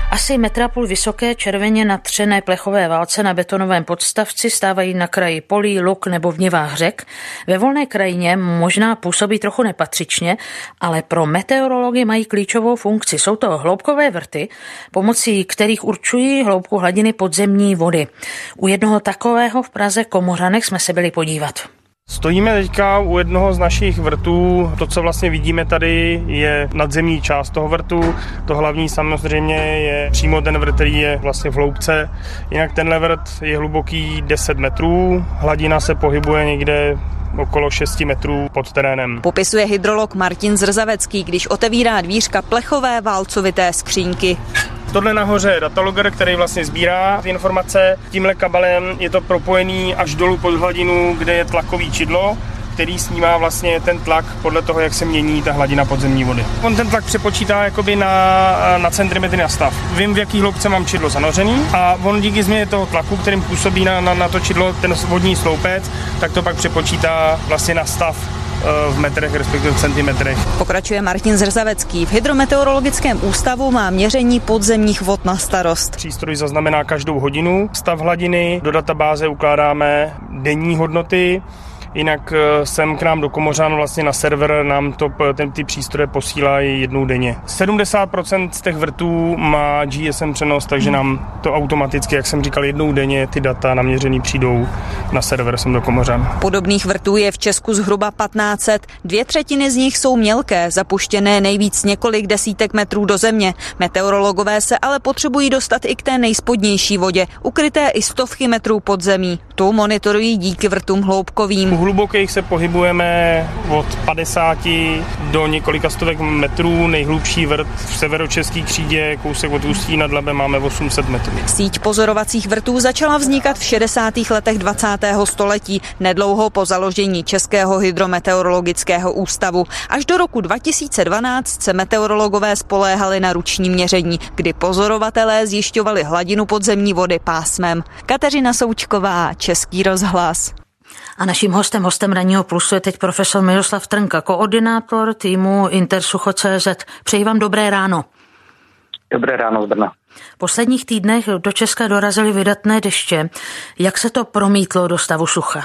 Asi 1,5 metru vysoké červeně natřené plechové válce na betonovém podstavci stávají na kraji polí, luk nebo v nivách řek. Ve volné krajině možná působí trochu nepatřičně, ale pro meteorology mají klíčovou funkci. Jsou to hloubkové vrty, pomocí kterých určují hloubku hladiny podzemní vody. U jednoho takového v Praze Komořanech jsme se byli podívat. Stojíme teďka u jednoho z našich vrtů. To, co vlastně vidíme tady, je nadzemní část toho vrtu. To hlavní samozřejmě je přímo ten vrt, který je vlastně v hloubce. Jinak tenhle vrt je hluboký 10 metrů. Hladina se pohybuje někde okolo 6 metrů pod terénem. Popisuje hydrolog Martin Zrzavecký, když otevírá dvířka plechové válcovité skřínky. Tohle nahoře je dataloger, který vlastně sbírá ty informace. Tímhle kabelem je to propojený až dolů pod hladinu, kde je tlakový čidlo, který snímá vlastně ten tlak podle toho, jak se mění ta hladina podzemní vody. On ten tlak přepočítá jakoby na centimetry na stav. Vím, v jaký hloubce mám čidlo zanořený a on díky změně toho tlaku, kterým působí na to čidlo ten vodní sloupec, tak to pak přepočítá vlastně na stav v metrech, respektive v centimetrech. Pokračuje Martin Zrzavecký. V Hydrometeorologickém ústavu má měření podzemních vod na starost. Přístroj zaznamená každou hodinu stav hladiny, do databáze ukládáme denní hodnoty. Jinak sem k nám do Komořan vlastně na server nám ty přístroje posílají jednou denně. 70% z těch vrtů má GSM přenos, takže nám to automaticky, jak jsem říkal, jednou denně ty data naměřený přijdou na server sem do Komořan. Podobných vrtů je v Česku zhruba 1500. 2/3 z nich jsou mělké, zapuštěné nejvíc několik desítek metrů do země. Meteorologové se ale potřebují dostat i k té nejspodnější vodě, ukryté i stovky metrů pod zemí. Tu monitorují díky vrtům hloubkovým. U hlubokých se pohybujeme od 50 do několika stovek metrů. Nejhlubší vrt v severočeský křídě, kousek od Ústí nad Labem, máme 800 metrů. Síť pozorovacích vrtů začala vznikat v 60. letech 20. století, nedlouho po založení Českého hydrometeorologického ústavu. Až do roku 2012 se meteorologové spoléhali na ruční měření, kdy pozorovatelé zjišťovali hladinu podzemní vody pásmem. Kateřina Součková, Český rozhlas. A naším hostem Ranního plusu je teď profesor Miroslav Trnka, koordinátor týmu Intersucho.cz. Přeji vám dobré ráno. Dobré ráno z Brna. V posledních týdnech do Česka dorazily vydatné deště. Jak se to promítlo do stavu sucha?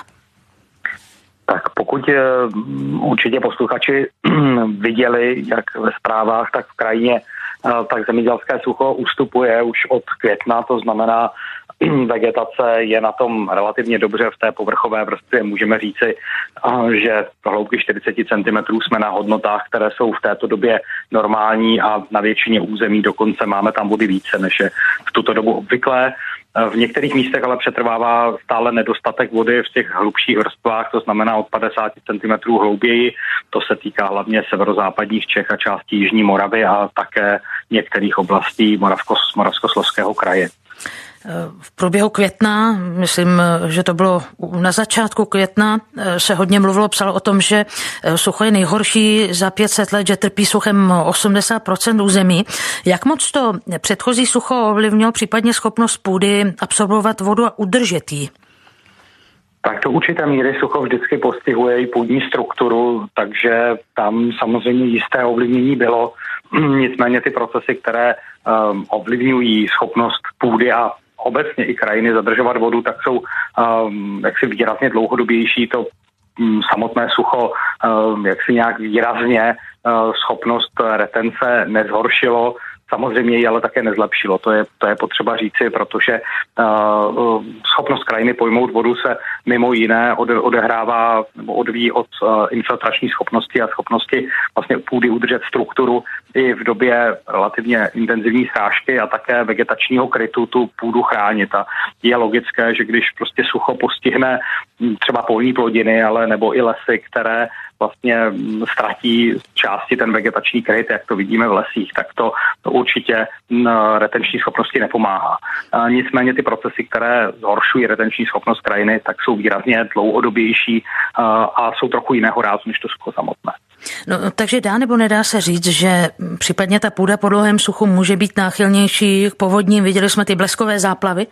Tak pokud určitě posluchači viděli, jak ve zprávách, tak v krajině, tak zemědělské sucho ustupuje už od května, to znamená, vegetace je na tom relativně dobře v té povrchové vrstvě. Můžeme říci, že v hloubky 40 cm jsme na hodnotách, které jsou v této době normální a na většině území dokonce máme tam vody více, než je v tuto dobu obvyklé. V některých místech ale přetrvává stále nedostatek vody v těch hlubších vrstvách, to znamená od 50 cm hlouběji. To se týká hlavně severozápadních Čech a části Jižní Moravy a také některých oblastí Moravskoslezského kraje. V průběhu května, myslím, že to bylo na začátku května, se hodně psalo o tom, že sucho je nejhorší za 500 let, že trpí suchem 80% území. Jak moc to předchozí sucho ovlivnilo případně schopnost půdy absorbovat vodu a udržet ji? Tak do určité míry sucho vždycky postihuje i půdní strukturu, takže tam samozřejmě jisté ovlivnění bylo. Nicméně ty procesy, které ovlivňují schopnost půdy a obecně i krajiny zadržovat vodu, tak jsou jaksi výrazně dlouhodobější. To samotné sucho jaksi nějak výrazně schopnost retence nezhoršilo. Samozřejmě ji ale také nezlepšilo. To je potřeba říci, protože schopnost krajiny pojmout vodu se mimo jiné odehrává nebo odvíjí od infiltrační schopnosti a schopnosti vlastně půdy udržet strukturu i v době relativně intenzivní srážky a také vegetačního krytu tu půdu chránit. A je logické, že když prostě sucho postihne třeba polní plodiny, ale nebo i lesy, které vlastně ztratí části ten vegetační kryt, jak to vidíme v lesích, tak to určitě retenční schopnosti nepomáhá. Nicméně ty procesy, které zhoršují retenční schopnost krajiny, tak jsou výrazně dlouhodobější a jsou trochu jiného rázu než to sucho samotné. No, takže dá nebo nedá se říct, že případně ta půda po dlouhém suchu může být náchylnější k povodním? Viděli jsme ty bleskové záplavy?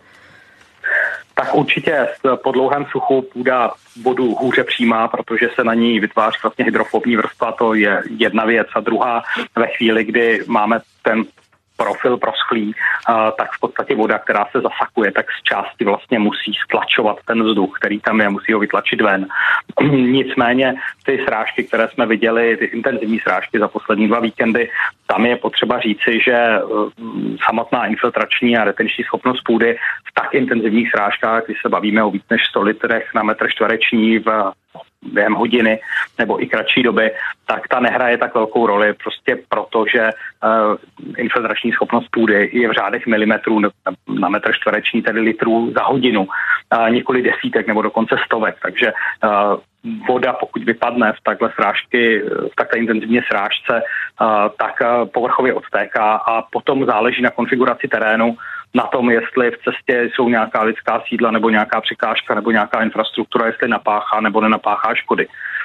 Tak určitě po dlouhém suchu půda vodu hůře přijímá, protože se na ní vytváří vlastně hydrofobní vrstva, to je jedna věc. A druhá, ve chvíli, kdy máme ten profil proschlý, tak v podstatě voda, která se zasakuje, tak z části vlastně musí stlačovat ten vzduch, který tam je, musí ho vytlačit ven. Nicméně ty srážky, které jsme viděli, ty intenzivní srážky za poslední 2 víkendy, tam je potřeba říci, že samotná infiltrační a retenční schopnost půdy v tak intenzivních srážkách, když se bavíme o víc než 100 litrech na metr čtvereční během hodiny nebo i kratší doby, tak ta nehraje tak velkou roli prostě proto, že infiltrační schopnost půdy je v řádech milimetrů na metr čtvereční, tedy litrů za hodinu, několik desítek nebo dokonce stovek, takže voda, pokud vypadne v takhle srážky, v takhle intenzivně srážce, tak povrchově odtéká a potom záleží na konfiguraci terénu, na tom, jestli v cestě jsou nějaká lidská sídla nebo nějaká překážka nebo nějaká infrastruktura, jestli napáchá nebo nenapáchá škody.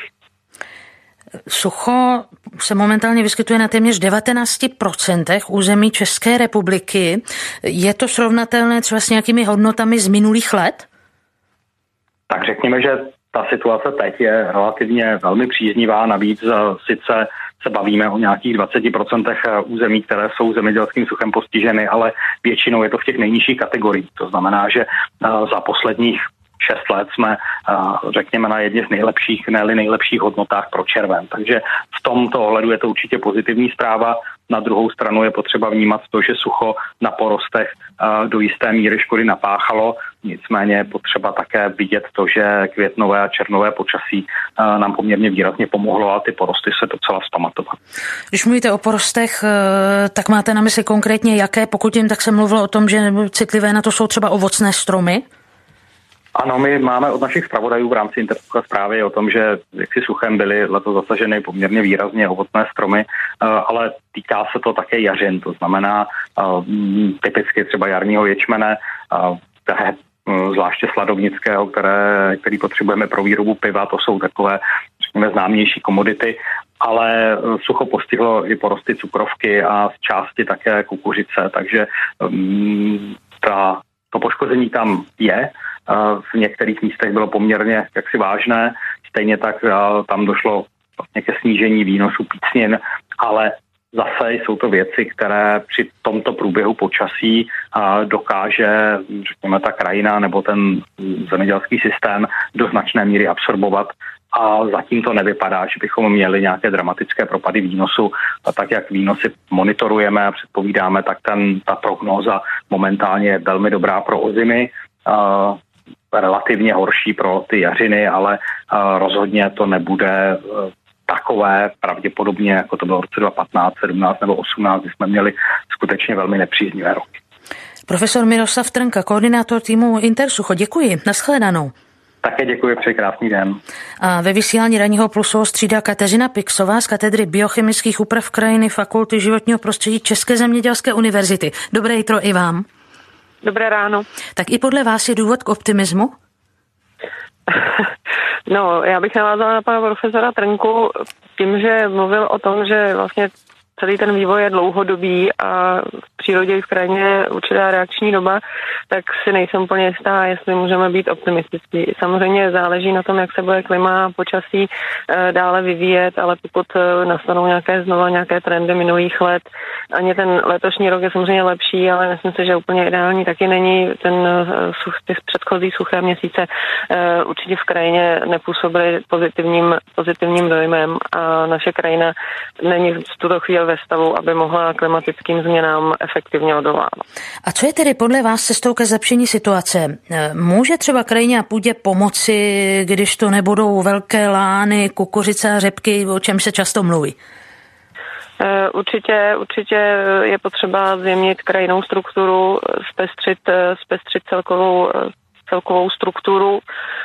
Sucho se momentálně vyskytuje na téměř 19% území České republiky. Je to srovnatelné třeba s nějakými hodnotami z minulých let? Tak řekněme, že ta situace teď je relativně velmi příznivá, navíc sice se bavíme o nějakých 20% území, které jsou zemědělským suchem postiženy, ale většinou je to v těch nejnižších kategoriích. To znamená, že za posledních 6 let jsme, řekněme, na jedně z nejlepších, ne-li nejlepších hodnotách pro červen. Takže v tomto ohledu je to určitě pozitivní zpráva. Na druhou stranu je potřeba vnímat to, že sucho na porostech do jisté míry škody napáchalo. Nicméně je potřeba také vidět to, že květnové a červnové počasí nám poměrně výrazně pomohlo a ty porosty se docela vzpamatovat. Když mluvíte o porostech, tak máte na mysli konkrétně jaké? Pokud jim tak se mluvilo o tom, že citlivé na to jsou třeba ovocné stromy? Ano, my máme od našich zpravodajů v rámci Intersucha zprávy o tom, že jaksi suchem byly letos zasaženy poměrně výrazně ovocné stromy, ale týká se to také jařin, to znamená typicky třeba jarního ječmene, zvláště sladovnického, který potřebujeme pro výrobu piva, to jsou takové, řekněme, známější komodity, ale sucho postihlo i porosty cukrovky a z části také kukuřice, takže to poškození tam je. V některých místech bylo poměrně jaksi vážné, stejně tak tam došlo vlastně ke snížení výnosu pícnin, ale zase jsou to věci, které při tomto průběhu počasí dokáže, řekněme, ta krajina nebo ten zemědělský systém do značné míry absorbovat a zatím to nevypadá, že bychom měli nějaké dramatické propady výnosu. A tak, jak výnosy monitorujeme a předpovídáme, tak ta prognóza momentálně je velmi dobrá pro ozimy, relativně horší pro ty jařiny, ale rozhodně to nebude takové pravděpodobně, jako to bylo v roce 2015, 17 nebo 18, kdy jsme měli skutečně velmi nepříznivé roky. Profesor Miroslav Trnka, koordinátor týmu Intersucho, děkuji. Nashledanou. Také děkuji, přeji krásný den. A ve vysílání Ranního plusu střídá Kateřina Pixová z katedry biochemických úprav krajiny Fakulty životního prostředí České zemědělské univerzity. Dobré jitro i vám. Dobré ráno. Tak i podle vás je důvod k optimismu? No, já bych navázala na pana profesora Trnku tím, že mluvil o tom, že vlastně celý ten vývoj je dlouhodobý a v přírodě i v krajině je určitá reakční doba, tak si nejsem úplně jistá, jestli můžeme být optimističtí. Samozřejmě záleží na tom, jak se bude klima a počasí dále vyvíjet, ale pokud nastanou nějaké trendy minulých let, ani ten letošní rok je samozřejmě lepší, ale myslím si, že úplně ideální taky není. Ty předchozí suché měsíce určitě v krajině nepůsobily pozitivním dojmem a naše krajina není v tuto chvíli ve stavu, aby mohla klimatickým změnám efektivně odolávat. A co je tedy podle vás cestou ke zlepšení situace? Může třeba krajině a půdě pomoci, když to nebudou velké lány, kukuřice a řepky, o čem se často mluví? Určitě je potřeba zjemnit krajinnou strukturu, zpestřit celkovou strukturu,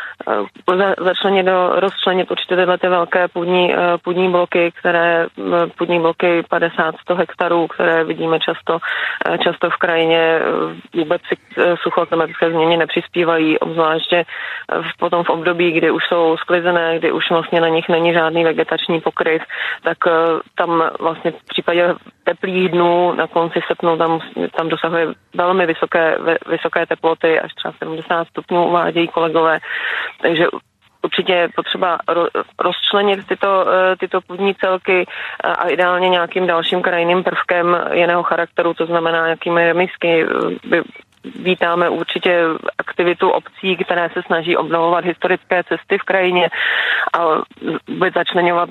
rozčlenit určitě tyhle ty velké půdní bloky 50-100 hektarů, které vidíme často v krajině, vůbec suchoklimatické změně nepřispívají, obzvláště potom v období, kdy už jsou sklizené, kdy už vlastně na nich není žádný vegetační pokryv, tak tam vlastně v případě teplých dnů na konci srpna tam dosahuje velmi vysoké teploty, až třeba 70 stupňů uvádějí kolegové. Takže určitě potřeba rozčlenit tyto půdní celky a ideálně nějakým dalším krajinným prvkem jiného charakteru, to znamená nějakými remísky. Vítáme určitě aktivitu obcí, které se snaží obnovovat historické cesty v krajině a začleňovat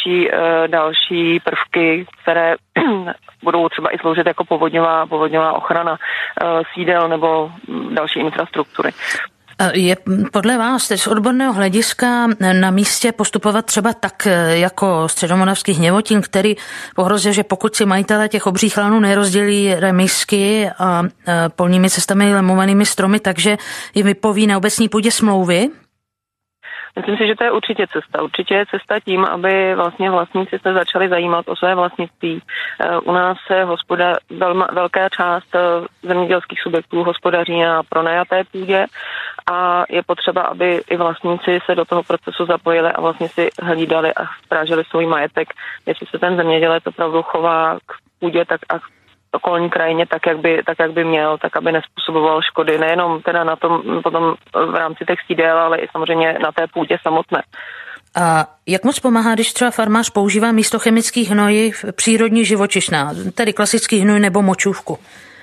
další prvky, které budou třeba i sloužit jako povodňová ochrana sídel nebo další infrastruktury. Je podle vás z odborného hlediska na místě postupovat třeba tak jako Středomoravský Hněvotín, který pohrozil, že pokud si majitelé těch obřích lanů nerozdělí remísky a polními cestami lemovanými stromy, takže jim vypoví na obecní půdě smlouvy? Myslím si, že to je určitě cesta. Určitě je cesta tím, aby vlastně vlastníci se začali zajímat o své vlastnictví. U nás se velká část zemědělských subjektů hospodaří na pronajaté půdě a je potřeba, aby i vlastníci se do toho procesu zapojili a vlastně si hlídali a strážili svůj majetek, jestli se ten zemědělec opravdu chová k půdě tak a okolní krajině tak, jak by měl, tak, aby nezpůsoboval škody nejenom teda na tom potom v rámci těch sídel, ale i samozřejmě na té půdě samotné. A jak moc pomáhá, když třeba farmář používá místo chemických hnojiv přírodní živočišná, tedy klasický hnoj nebo močůvku?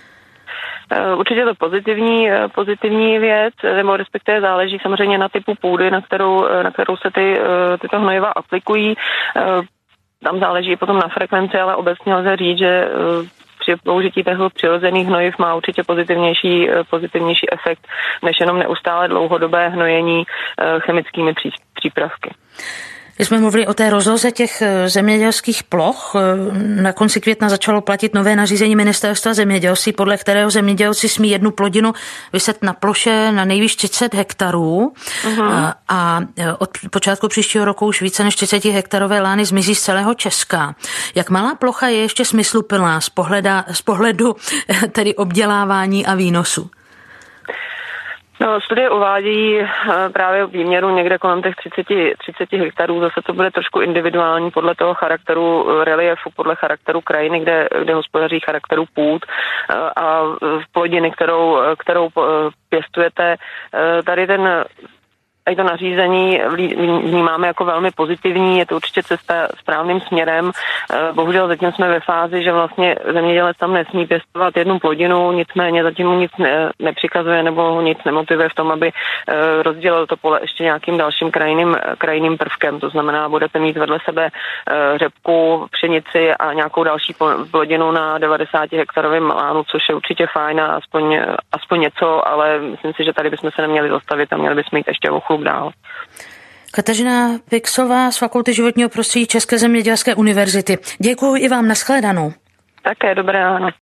Určitě je to pozitivní věc, nebo respektive záleží samozřejmě na typu půdy, na kterou se tyto hnojiva aplikují. Tam záleží potom na frekvenci, ale obecně lze říct, že při použití těchto přirozených hnojiv má určitě pozitivnější efekt, než jenom neustále dlouhodobé hnojení chemickými přípravky. Když jsme mluvili o té rozloze těch zemědělských ploch, na konci května začalo platit nové nařízení Ministerstva zemědělství, podle kterého zemědělci smí jednu plodinu vyset na ploše na nejvýš 30 hektarů a od počátku příštího roku už více než 30 hektarové lány zmizí z celého Česka. Jak malá plocha je ještě smysluplná z pohledu tedy obdělávání a výnosu? No, studie uvádějí právě výměru někde kolem těch 30 hektarů. Zase to bude trošku individuální podle toho charakteru reliefu, podle charakteru krajiny, kde hospodaří charakteru půd a plodiny, kterou pěstujete. Tady to nařízení vnímáme jako velmi pozitivní, je to určitě cesta správným směrem. Bohužel zatím jsme ve fázi, že vlastně zemědělec tam nesmí pěstovat jednu plodinu, nicméně zatím mu nic nepřikazuje nebo ho nic nemotivuje v tom, aby rozdělil to pole ještě nějakým dalším krajinným prvkem. To znamená, budete mít vedle sebe řepku, pšenici a nějakou další plodinu na 90 hektarovém lánu, což je určitě fajn a aspoň něco, ale myslím si, že tady bychom se neměli zastavit a měli bychom jít ještě o chlup dál. Kateřina Pixová z Fakulty životního prostředí České zemědělské univerzity. Děkuji i vám, nashledanou. Také dobré ráno.